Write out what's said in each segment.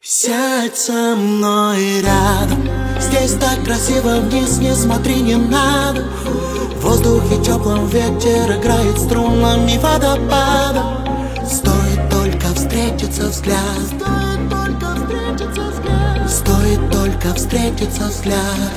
Сядь со мной рядом. Здесь так красиво, вниз не смотри, не надо. В воздухе теплом ветер играет струнами водопада. Стоит только встретиться взгляд. Стоит только встретиться взгляд.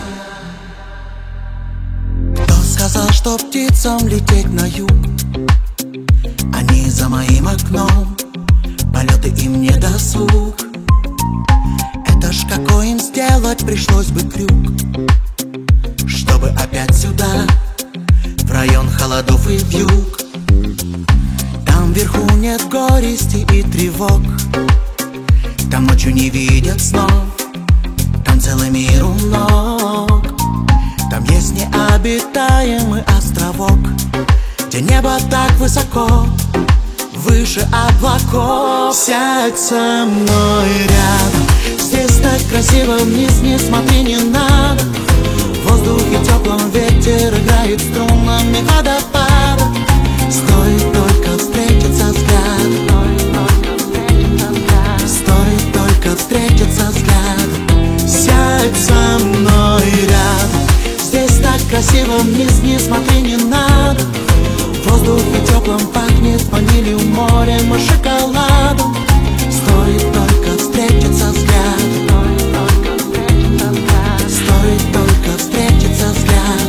Кто сказал, что птицам лететь на юг? Они за моим окном, полеты им не досуг. Это ж какой им сделать пришлось бы крюк, чтобы опять сюда, в район холодов и вьюг. Там вверху нет горести и тревог, там ночью не видят снов, там целый мир у ног. Там есть необитаемый островок, где небо так высоко, выше облаков. Сядь со мной рядом. Здесь так красиво, вниз не смотри, не надо. В воздухе теплом ветер играет струнами водопада. Стоит только встретиться взгляд. Стоит только встретиться взгляд. Сядь со мной рядом. Здесь так красиво, вниз не смотри, не надо. В воздухе теплом пахнет ванилью, морем и шоколадом. Стоит только встретиться взгляд. Стоит только встретиться взгляд.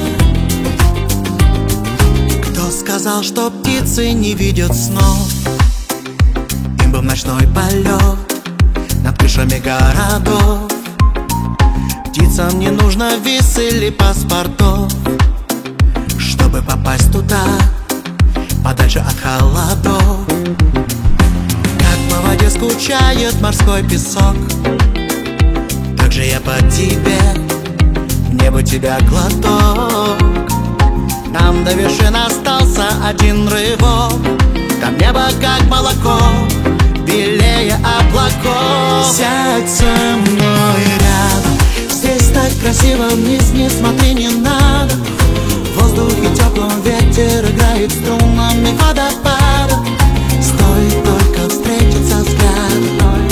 Кто сказал, что птицы не видят снов? Им бы в ночной полет над крышами городов. Птицам не нужно виз или паспортов, чтобы попасть туда, подальше от холодов. Как по воде скучает морской песок, так же я по тебе, мне бы тебя глоток. Нам до вершин остался один рывок. Там небо как молоко, белее облаков. Сядь со мной рядом. Здесь так красиво, вниз не смотри, не надо. В воздухе теплом ветер играет струнами водопада. Стоит только встретиться взгляд.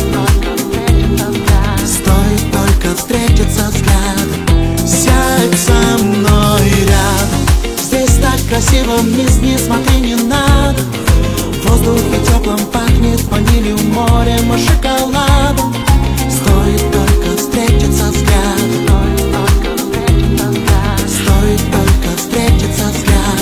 Стоит только встретиться взгляд. Сядь со мной рядом. Здесь так красиво, вниз не смотри, не надо. В воздухе теплом пахнет ванилью, морем и шоколадом. Стоит только встретиться взгляд. Стоит только встретиться взгляд.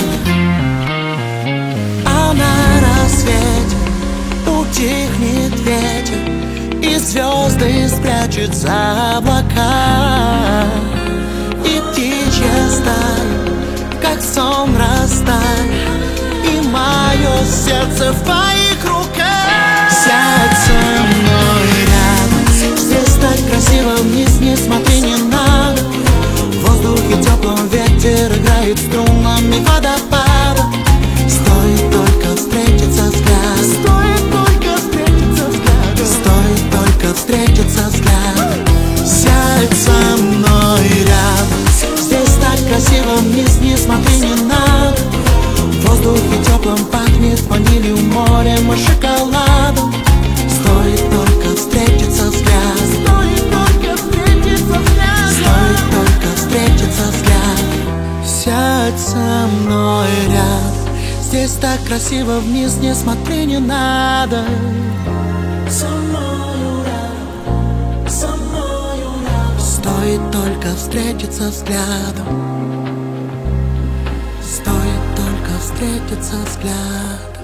А на рассвете утихнет ветер, и звезды спрячут за облака. И птичья стая, как сон, растает, и мое сердце в твоих руках. Сядь со мной рядом. Здесь так красиво, вниз не смотри, не надо. В воздухе теплом ветер играет струнами водопада. Стоит только встретиться взгляд. Стоит только встретиться взгляд. Стоит только встретиться взгляд. Сядь со мной рядом. Здесь так красиво, вниз не смотри, не надо. В воздухе теплом пахнет ванилью, морем и шоколадом. Стоит только встретиться взгляд. Стоит только встретиться взгляд. Стоит только встретиться взгляд. Сядь со мной рядом. Здесь так красиво, вниз не смотри, не надо. Со мною рядом, со мною рядом. Стоит только встретиться взглядом. Стоит только встретиться взглядом.